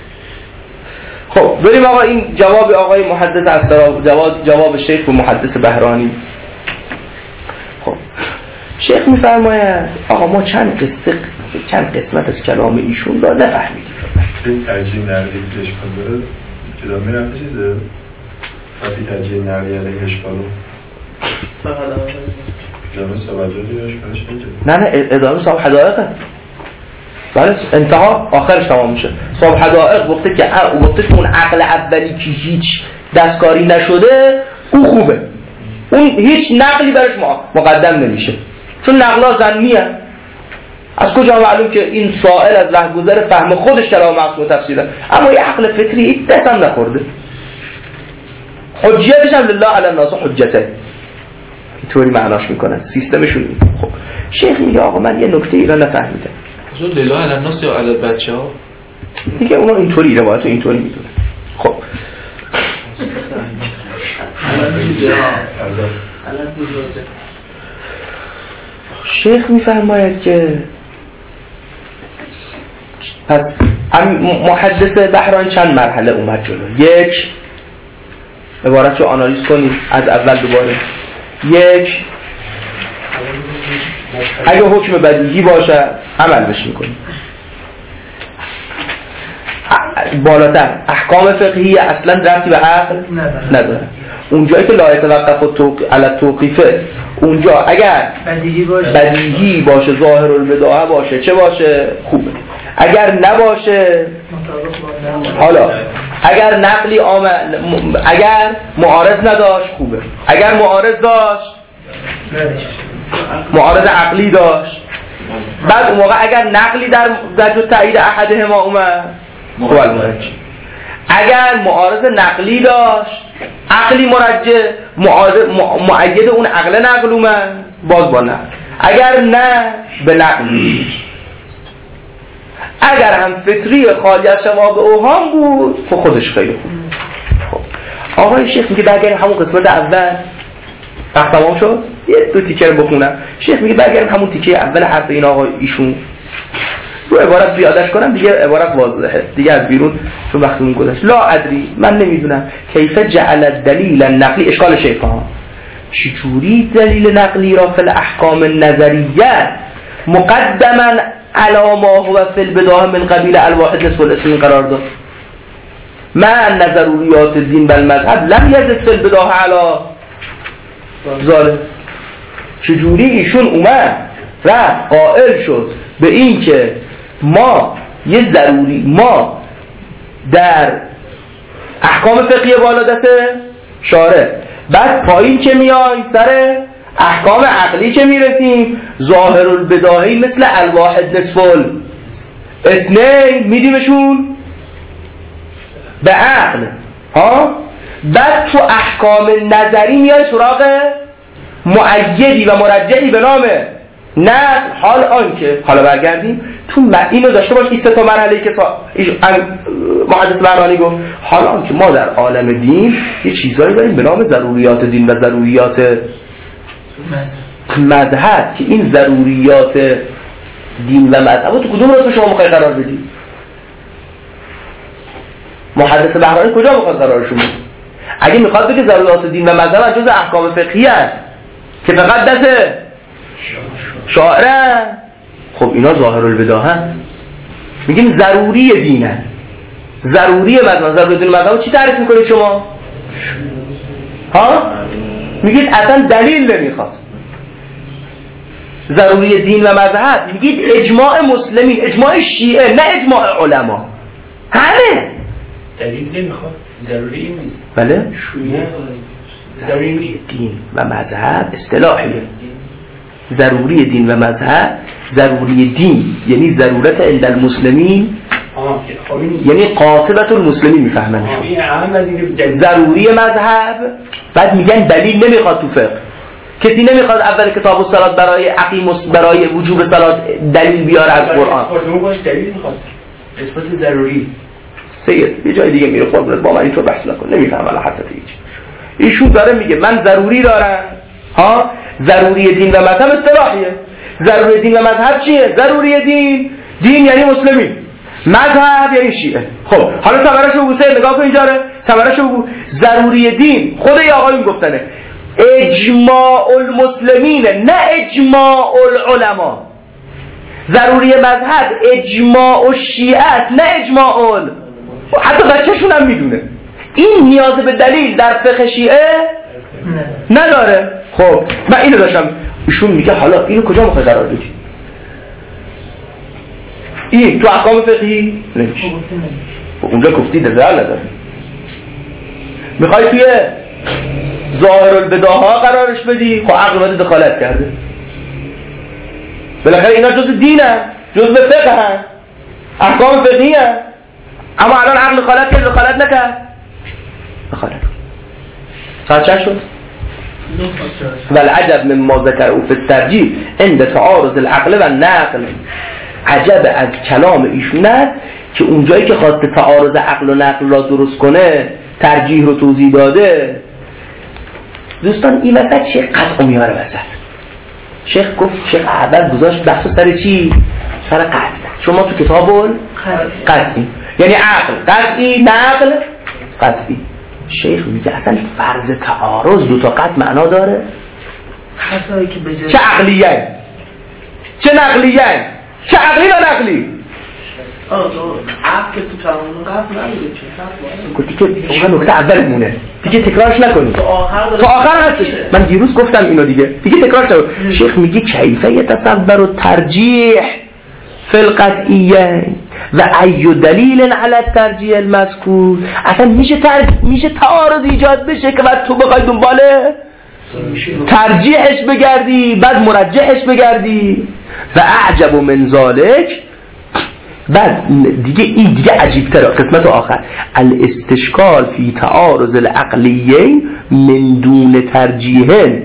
خب بریم آقا این جواب آقای محدث اسرا، جواب شیخ و محدث بهرانی. خب شیخ میفرماید آقا ما چند قسمت از کلام ایشون را نفهمیدیم. این ترجیح نقلی که اشکال داره ادامه رفته چیزه؟ وقتی ترجیح نقلی علیه اشکالو ادامه سبجاتی اشکالش نگه؟ نه ادامه صاحب حدائقه. بله انتها آخرش تمام میشه. صاحب حدائق وقتی که اون عقل اولی که هیچ دستکاری نشده اون خوبه، اون هیچ نقلی برش مقدم نمیشه چون نقلا ظنیه. از کجا معلوم که این سائل از رهگذر فهم خودش کلام مقصود تفسیره، اما یه عقل فطری هیچ دست هم نخورده. حجتش هم لله علی الناس حجته، اینطوری معناش میکنن سیستمشون. خب شیخ میگه آقا من یه نکته ای را نفهمیدم. لله علی الناس یا علی بچه‌ها دیگه اونا اینطوری روایتو اینطوری میدونه. خب شیخ میفرماید که پس محدث بحران چند مرحله اومد جلو. یک، عبارت رو آنالیز کنید از اول دوباره. یک، اگه حکم بدیهی باشه عمل بش میکنید. بالاتر احکام فقهی اصلا ربطی به عقل نداره. اونجایی که لا يتوقف علی التوقیفه، اونجا اگر بدیهی باشه ظاهر البداهه باشه چه باشه خوبه، اگر نباشه حالا اگر نقلی اگر معارض نداشت خوبه، اگر معارض داشت معارض عقلی داشت، بعد اون موقع اگر نقلی در وجه تایید احدهما اومد خوب المرجع، اگر معارض نقلی داشت عقلی مرجع مؤید اون عقل نقل اومد باز با نقل، اگر نه به نقل. اگر هم فطری خالی از شواهد اوهام بود خودش خیلی خوب. خب آقای شیخ میگه برگردیم همون قسمت اول. وقت تمام شد یه دو تیکه رو بخونم. شیخ میگه برگردیم همون تیکه اول حرف این آقای ایشون رو عبارت زیادش کنم دیگه عبارت واضحه دیگه از بیرون چون وقتمون گذشت. لا ادری من نمیدونم کیف جعل الدلیل النقلی اشکال شیخ ها چجوری دلیل نقلی را فی الاحکام النظریه مقدما علی ما هو فی البداهه من قبیل الواحد نصف الاسم قرار داد. من ضروریات دین و المذهب لم یزد فی البداهه علی ظالم. چجوری ایشون اومد رفت قائل شد به این که ما یه ضروری ما در احکام فقهی بالا دست شارع، بعد پایین که میایم سر احکام عقلی که میرسیم ظاهر البداهی مثل الواحد نصف الاثنین میدیمشون به عقل ها، بعد تو احکام نظری میای سراغ مؤیدی و مرجعی به نام نه. حال آنکه حالا برگردیم تو اینو داشته باش این سه تا مرحله که محدث بهرانی گفت. حال آنکه ما در عالم دین یه چیزایی داریم به نام ضروریات دین و ضروریات مذهب که این ضروریات دین و مذهب تو کدوم رتبه شما میخوای قرار بدی؟ محدث بهرانی کجا میخواد قرارشون بده؟ اگه میخواد بگه ضروریات دین و مذهب جز احکام فقهی است که فقط دست شاعره، خب اینا ظاهر البداهه میگیم ضروری دینه، ضروری مذهب. ضروری دین و مذهب چی تعریف میکنید شما؟ ها؟ میگید اصلا دلیل نمیخواد. ضروری دین و مذهب میگید اجماع مسلمین، اجماع شیعه، نه اجماع علما. همه دلیل نمیخواد، ضروری نیست. بله؟ شیعه ضروری دین و مذهب اصطلاحیه. ضروری دین و مذهب، ضروری دین یعنی ضرورت عند المسلمین یعنی قاطبت المسلمین میفهمن ضروری مذهب. بعد میگن دلیل نمیخواد تو فقه، کسی نمیخواد اول کتاب الصلات برای وجوب صلات دلیل بیاره از قرآن. دلیل میخواد اثبات ضروری. سید یه جای دیگه میره خود با من اینطور بحث نکن، نمیفهم الان حتی هیچ. ایشون داره میگه من ضروری دارم. ضروری دین و مذهب اصطلاحیه. ضروری دین و مذهب چیه؟ ضروری دین یعنی مسلمین، مذهب یعنی شیعه. خب حالا ثمره‌شو بگو، نگاه کن اینجا ثمره‌شو بگو. ضروری دین خود ای آقایون گفتنه اجماع المسلمین، نه اجماع العلماء. ضروری مذهب اجماع الشیعه، نه اجماع حتی بچه‌شون هم میدونه این نیاز به دلیل در فقه شیعه نداره. خب من اینو داشتم. ایشون میگه حالا اینو کجا میخوای قرار بدی؟ این تو احکام فقهی نمیشه. اونجا گفتی دلال نداره. میخوای توی ظاهر البداها قرارش بدی؟ خب عقل باید دخالت کرده. بالاخره اینا جزء دینه، جزء فقه هست، احکام فقهی هست. اما الان عقل دخالت نکرد. دخالت ساعت چند شد؟ والعجب مما ذکره فی الترجیح عند تعارض العقل و النقل. عجب از کلام ایشون است که اونجایی که خواسته تعارض عقل و نقل را درست کنه ترجیح رو توضیح داده. دوستان این وسط شیخ قطع میاره وسط. شیخ اول گذاشت بحث سر چی؟ سر قطع. شما تو کتاب قطعی یعنی عقل قطعی، نقل قطعی. شیخ میگه اصلا فرض تعارض دو تا قطع معنا داره؟ چه عقلیه چه نقلیه؟ چه عقلی و نقلی؟ عقل تو تمام قطع نمیده چه؟ دیگه نکته اول مونه دیگه تکرارش نکنید تا آخر هستش. من دیروز گفتم اینو دیگه تکرارش نکنید. شیخ میگه کیفه یتصور الترجیح فی القطعیه و ای دلیل علی الترجیح المذکور. اصلا میشه تعارض ایجاد بشه که بعد تو بخوای دنبال ترجیحش بگردی بعد مرجحش بگردی. و اعجب من ذالک. بعد دیگه عجیب‌تره قسمت آخر الاستشکال فی تعارض العقلیین من دون ترجیح.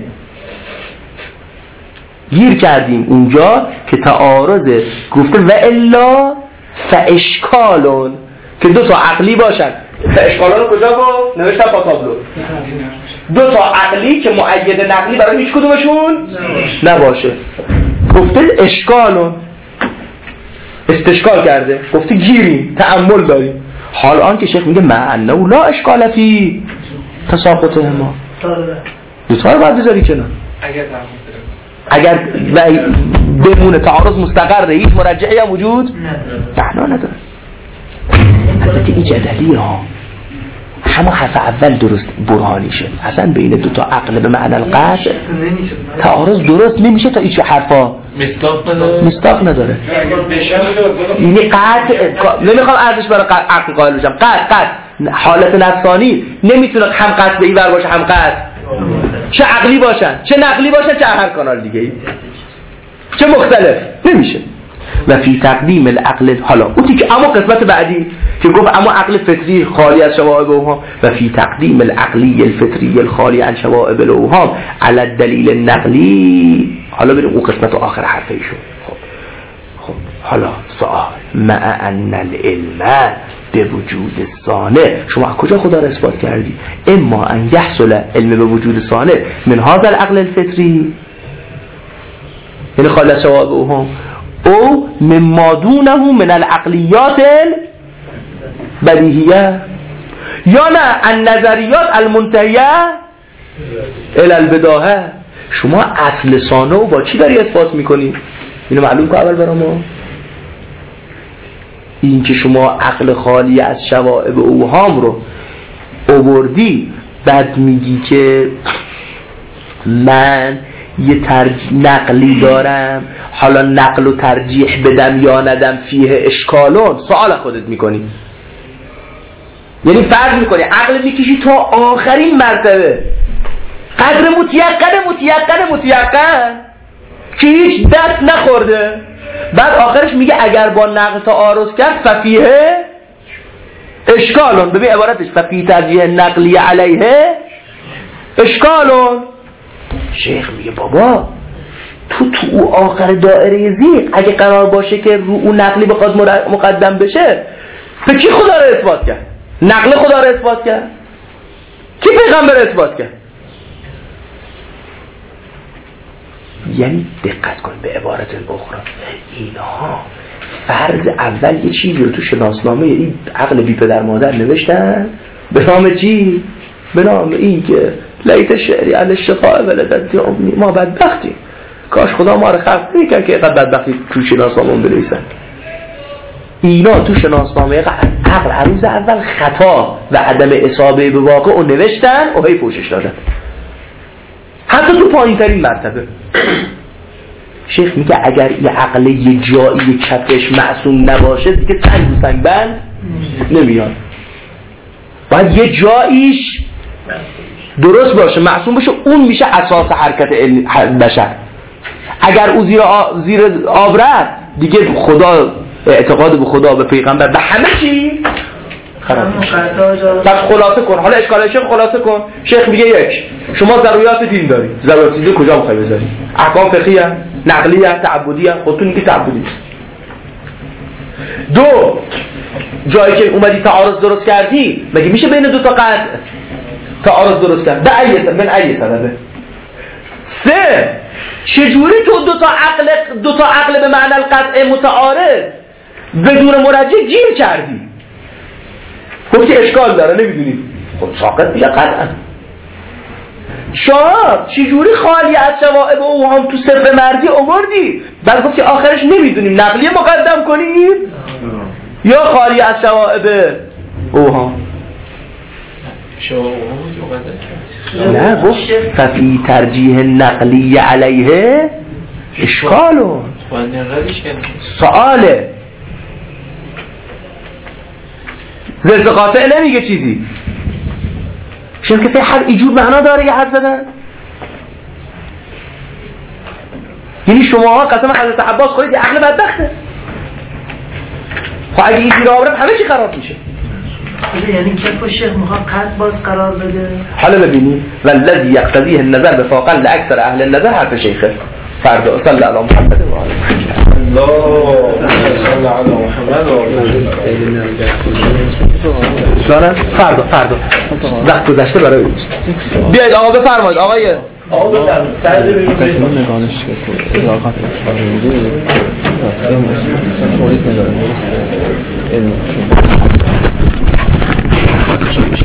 گیر کردیم اونجا که تعارض گفته و الا فاشکالون که دو تا عقلی باشن. فاشکالون رو کجا گفت؟ نوشتم با تابلو. دو تا عقلی که مؤید نقلی برای هیچ کدومشون نباشه. گفته اشکالون، استشکال کرده، گفته گیریم، تأمل داریم. حال آن که شیخ میگه معنی لا اشکال فی تساقط ما. دو تا رو باید بذاری کنار. اگر بمونه تعارض مستقره هیچ مرجعی هم وجود معنا نداره. البته این جدلیه ها، همه حرف اول درست برهانیشه. اصلا بین دو تا عقل به معنی القطع تعارض درست نمیشه تا هیچ حرفا مصداق نداره. یعنی قطع نمیخوام ارزش برای عقل قائل بشم. قطع حالت نفسانی نمیتونه هم قطع به این ور باشه هم قطع، چه عقلی باشن چه نقلی باشن چه هر کانال دیگه چه مختلف نمیشه. و فی تقدیم العقل، حالا اون که اما قسمت بعدی که گفت اما عقل فطری خالی از شوائب اوهام و فی تقدیم العقلی الفطری الخالی عن شوائب الاوهام علی الدلیل النقلی. حالا بریم اون قسمت آخر حرف ایشون. خب حالا سوال مع ان العلم به وجود صانع، شما کجا خدا را اثبات کردی؟ اما ان یحصل علم به وجود صانع من هذا العقل الفطری یعنی خالی از شوائب اوهام او مما دونه من العقلیات البدیهیه، یا نه النظریات المنتهیه الى البداهه. شما اصل ثانه با چی داری اثبات میکنی؟ اینو معلوم کن اول برای ما. این که شما عقل خالی از شوائب اوهام رو آوردی بعد میگی که من یه نقلی دارم، حالا نقل و ترجیح بدم یا ندم فیه اشکالون، سوال خودت میکنی. یعنی فرض میکنی عقل میکشی تا آخرین مرتبه قدر متیقن که هیچ دست نخورده، بعد آخرش میگه اگر با نقل تعارض کرد ففیه اشکالون. ببین عبارتش ففی ترجیح نقلی علیه اشکالون. شیخ میگه بابا تو او آخر دایره زیق اگه قرار باشه که رو اون نقلی بخواد مقدم بشه، به کی خدا رو اثبات کرد؟ نقل خدا رو اثبات کرد؟ کی پیغمبر اثبات کرد؟ یعنی دقت کن به عبارت الاخرى، اینها فرض اول یه چیزی رو تو شناسنامه این عقل بی پدر مادر نوشتن به نام چی؟ به نام این که لیت شعری علی الشفاء ولدت امنی، ما بدبختیم، کاش خدا ما رو خلق نمی‌کرد که اینقدر بدبختی تو شناسنامه بنویسن. اینا تو شناسنامه عقل عروض اول خطا و عدم اصابه به واقع رو نوشتن و هی پوشش دادن، حتی تو پایین ترین مرتبه. شیخ میگه اگر یه عقل یه جایی کفش معصوم نباشه دیگه سنگ و سنگ بند نمیاد، باید یه جاییش درست باشه، معصوم باشه، اون میشه اساس حرکت بشر. اگر او زیر آب رفت دیگه خدا، اعتقاد به خدا، به پیغمبر، به همه چی خراب میشه. پس خلاصه کن، حالا اشکال شیخ خلاصه کن. شیخ میگه یک، شما ضروریات دین دارید، ضروریات دین کجا میخوای بذاری؟ احکام فقهی ام، نقلی ام، تعبدی ام، خودتون میگی تعبدی. دو، جایی که اومدی تعارض درست کردی، مگه میشه بین دو تا قطع تعارض درست کرد؟ من ای سببه. سه، چجوری تو دو تا عقل به معنی القطع متعارض بدون مرجح گیر کردی؟ گفتی اشکال داره نمیدونی، خب ساقط دیگه قطعا. چهار، چجوری خالی از شوائب او هم تو صفر مردی آوردی؟ بعد گفتی آخرش نمیدونیم نقلیه مقدم کنیم یا خالی از شوائب او هم؟ نه، گفت ففی ترجیح نقلی علیه اشکالو سؤاله، زرز قاطع نمیگه چیزی. شیخ که هر ایجور معنا داره یه حد زدن. یعنی شما ها قسم حضرت عباس خودید یه عقل بدبخته، خب اگه اینجور آورد همه چی خراب میشه. یعنی کف و شیخ میخواد قد باز قرار بده. حالا ببینی والذی یقتضیه النظر بفاقا لاکثر اهل النظر حرف شیخه. فردا صلی علی محمد و آله فردا وقت گذشته برای او. بیاید آقا بفرمایید. آقای نگانش